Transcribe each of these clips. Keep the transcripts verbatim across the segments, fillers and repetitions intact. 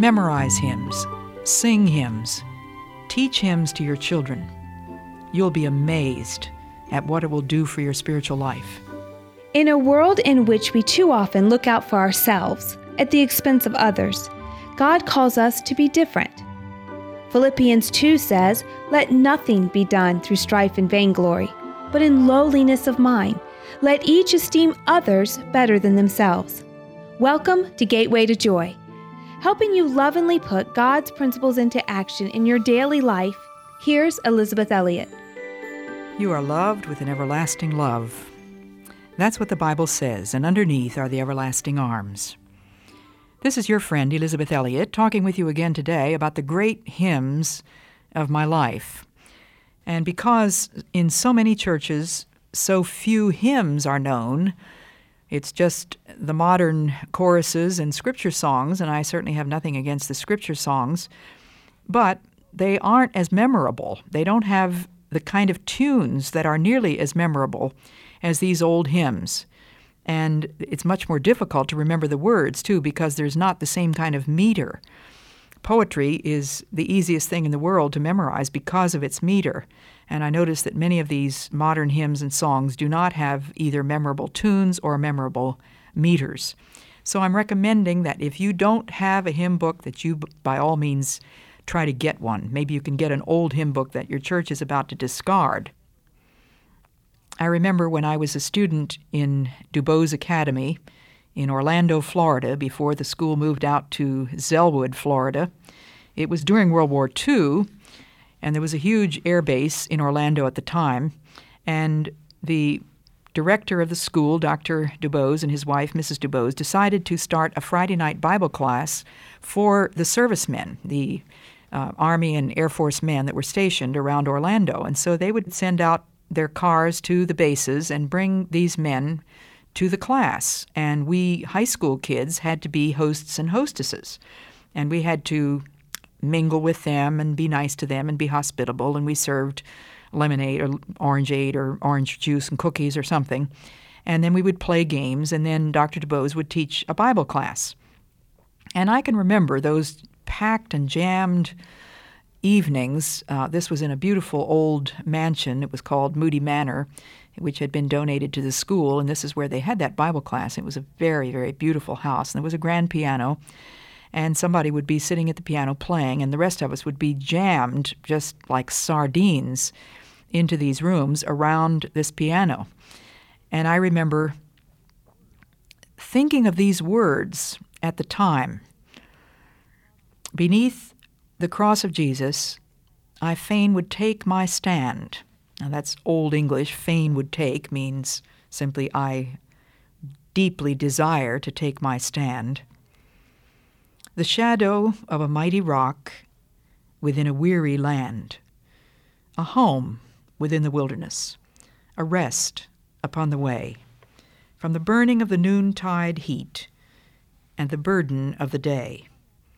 Memorize hymns, sing hymns, teach hymns to your children. You'll be amazed at what it will do for your spiritual life. In a world in which we too often look out for ourselves at the expense of others, God calls us to be different. Philippians two says, "Let nothing be done through strife and vainglory, but in lowliness of mind, let each esteem others better than themselves." Welcome to Gateway to Joy, helping you lovingly put God's principles into action in your daily life. Here's Elizabeth Elliot. You are loved with an everlasting love. That's what the Bible says, and underneath are the everlasting arms. This is your friend Elizabeth Elliot talking with you again today about the great hymns of my life. And because in so many churches, so few hymns are known, it's just the modern choruses and scripture songs, and I certainly have nothing against the scripture songs, but they aren't as memorable. They don't have the kind of tunes that are nearly as memorable as these old hymns. And it's much more difficult to remember the words, too, because there's not the same kind of meter. Poetry is the easiest thing in the world to memorize because of its meter. And I notice that many of these modern hymns and songs do not have either memorable tunes or memorable meters. So I'm recommending that if you don't have a hymn book, that you, by all means, try to get one. Maybe you can get an old hymn book that your church is about to discard. I remember when I was a student in DuBose Academy in Orlando, Florida, before the school moved out to Zellwood, Florida. It was during World War Two, and there was a huge air base in Orlando at the time, and the director of the school, Doctor DuBose, and his wife, Missus DuBose, decided to start a Friday night Bible class for the servicemen, the uh, Army and Air Force men that were stationed around Orlando. And so they would send out their cars to the bases and bring these men to the class. And we high school kids had to be hosts and hostesses. And we had to mingle with them and be nice to them and be hospitable. And we served lemonade or orangeade or orange juice and cookies or something. And then we would play games, and then Doctor DuBose would teach a Bible class. And I can remember those packed and jammed evenings. Uh, this was in a beautiful old mansion. It was called Moody Manor, which had been donated to the school, and this is where they had that Bible class. It was a very, very beautiful house, and there was a grand piano, and somebody would be sitting at the piano playing, and the rest of us would be jammed just like sardines into these rooms around this piano. And I remember thinking of these words at the time. Beneath the cross of Jesus, I fain would take my stand. Now that's Old English. Fain would take means simply I deeply desire to take my stand. The shadow of a mighty rock within a weary land, a home within the wilderness, a rest upon the way, from the burning of the noontide heat and the burden of the day.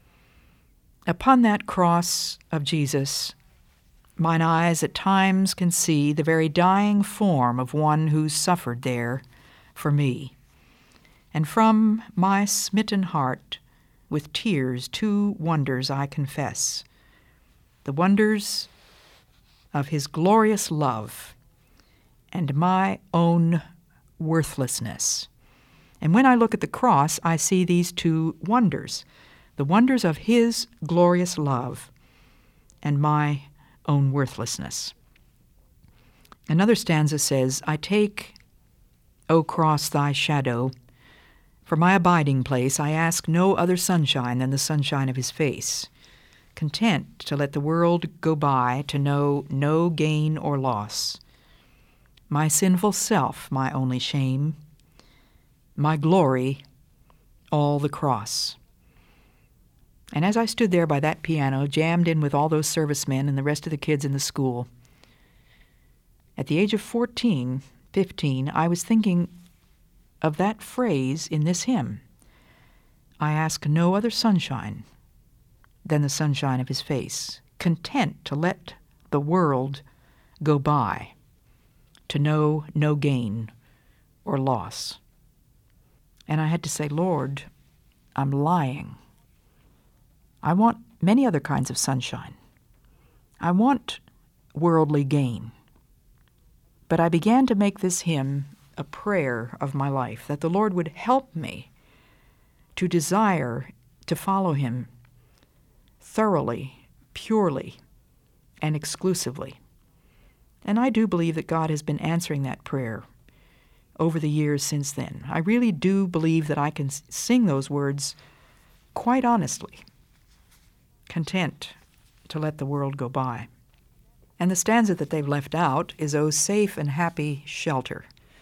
Upon that cross of Jesus, mine eyes at times can see the very dying form of one who suffered there for me. And from my smitten heart, with tears, two wonders I confess, the wonders of his glorious love and my own worthlessness. And when I look at the cross, I see these two wonders, the wonders of his glorious love and my own worthlessness. Another stanza says, I take, O cross, thy shadow. For my abiding place I ask no other sunshine than the sunshine of his face, content to let the world go by, to know no gain or loss. My sinful self, my only shame, my glory, all the cross. And as I stood there by that piano, jammed in with all those servicemen and the rest of the kids in the school, at the age of fourteen, fifteen, I was thinking of that phrase in this hymn. I ask no other sunshine than the sunshine of his face, content to let the world go by, to know no gain or loss. And I had to say, Lord, I'm lying. I want many other kinds of sunshine. I want worldly gain. But I began to make this hymn a prayer of my life, that the Lord would help me to desire to follow him thoroughly, purely, and exclusively. And I do believe that God has been answering that prayer over the years since then. I really do believe that I can sing those words quite honestly, content to let the world go by. And the stanza that they've left out is, "O safe and happy shelter.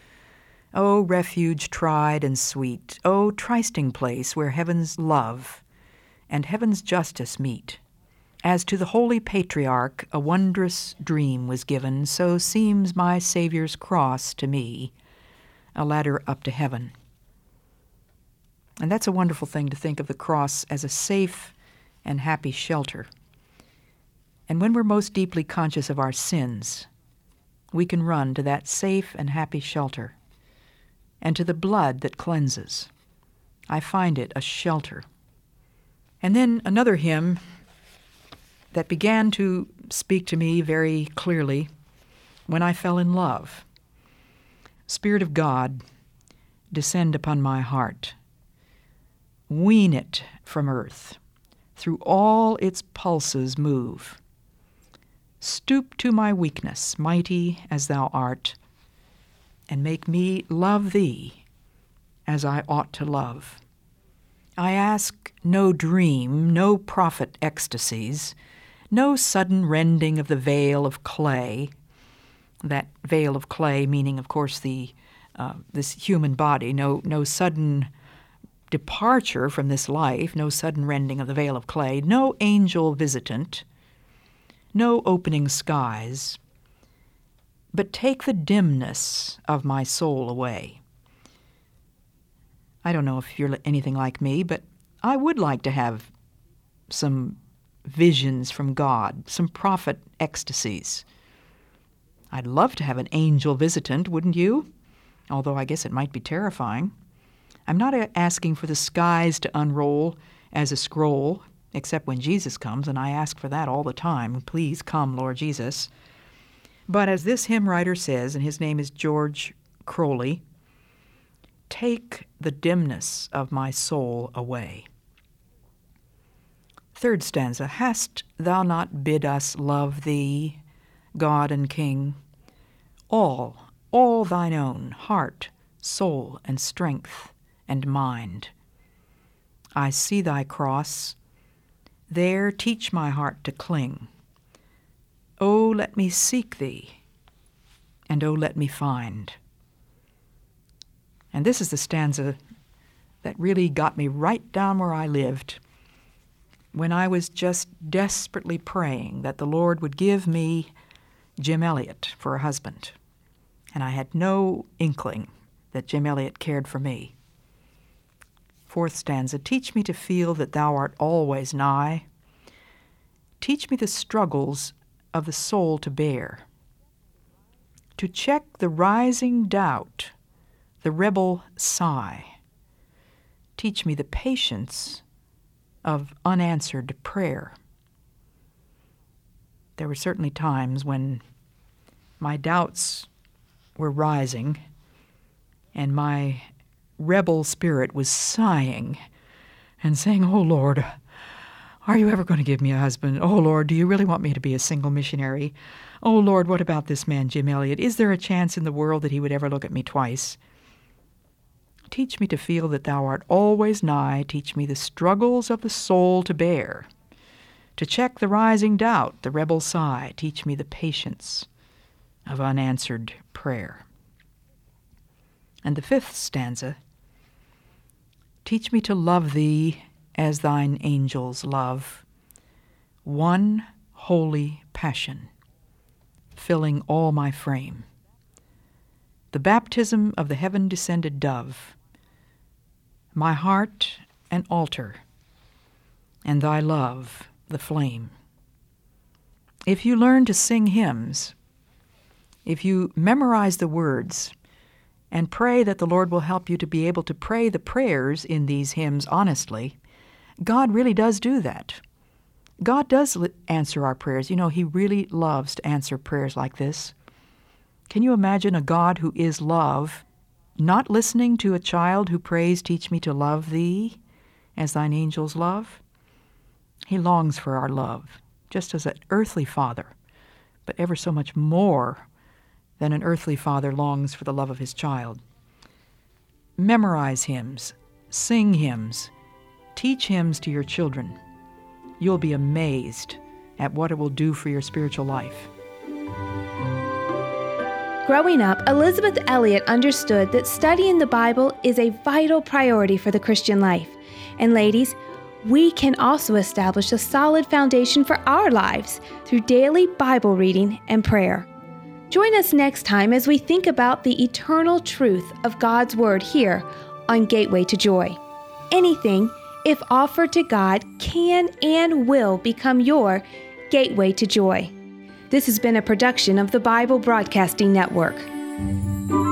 O refuge tried and sweet. O trysting place where heaven's love and heaven's justice meet. As to the holy patriarch a wondrous dream was given, so seems my Savior's cross to me a ladder up to heaven." And that's a wonderful thing, to think of the cross as a safe and happy shelter. And when we're most deeply conscious of our sins, we can run to that safe and happy shelter and to the blood that cleanses. I find it a shelter. And then another hymn that began to speak to me very clearly when I fell in love. Spirit of God, descend upon my heart. Wean it from earth. Through all its pulses move. Stoop to my weakness, mighty as thou art, and make me love thee as I ought to love. I ask no dream, no prophet ecstasies, no sudden rending of the veil of clay, that veil of clay meaning, of course, the uh, this human body, no, no sudden departure from this life, no sudden rending of the veil of clay, no angel visitant, no opening skies, but take the dimness of my soul away. I don't know if you're anything like me, but I would like to have some visions from God, some prophet ecstasies. I'd love to have an angel visitant, wouldn't you? Although I guess it might be terrifying. I'm not asking for the skies to unroll as a scroll, except when Jesus comes, and I ask for that all the time. Please come, Lord Jesus. But as this hymn writer says, and his name is George Crowley, take the dimness of my soul away. Third stanza, hast thou not bid us love thee, God and King? All, all thine own, heart, soul, and strength, and mind. I see thy cross, there teach my heart to cling. O let me seek thee, and O let me find. And this is the stanza that really got me right down where I lived, when I was just desperately praying that the Lord would give me Jim Elliot for a husband. And I had no inkling that Jim Elliot cared for me. Fourth stanza, teach me to feel that thou art always nigh. Teach me the struggles of the soul to bear, to check the rising doubt, the rebel sigh. Teach me the patience of unanswered prayer. There were certainly times when my doubts were rising and my rebel spirit was sighing and saying, "Oh, Lord, are you ever going to give me a husband? Oh, Lord, do you really want me to be a single missionary? Oh, Lord, what about this man, Jim Elliot? Is there a chance in the world that he would ever look at me twice? Teach me to feel that thou art always nigh. Teach me the struggles of the soul to bear, to check the rising doubt, the rebel sigh. Teach me the patience of unanswered prayer." And the fifth stanza, teach me to love thee as thine angels love, one holy passion, filling all my frame. The baptism of the heaven-descended dove, my heart an altar, and thy love the flame. If you learn to sing hymns, if you memorize the words, and pray that the Lord will help you to be able to pray the prayers in these hymns honestly, God really does do that. God does li- answer our prayers. You know, He really loves to answer prayers like this. Can you imagine a God who is love not listening to a child who prays, "Teach me to love Thee as Thine angels love"? He longs for our love, just as an earthly father, but ever so much more than an earthly father longs for the love of his child. Memorize hymns, sing hymns, teach hymns to your children. You'll be amazed at what it will do for your spiritual life. Growing up, Elisabeth Elliot understood that studying the Bible is a vital priority for the Christian life. And ladies, we can also establish a solid foundation for our lives through daily Bible reading and prayer. Join us next time as we think about the eternal truth of God's Word here on Gateway to Joy. Anything, if offered to God, can and will become your gateway to joy. This has been a production of the Bible Broadcasting Network.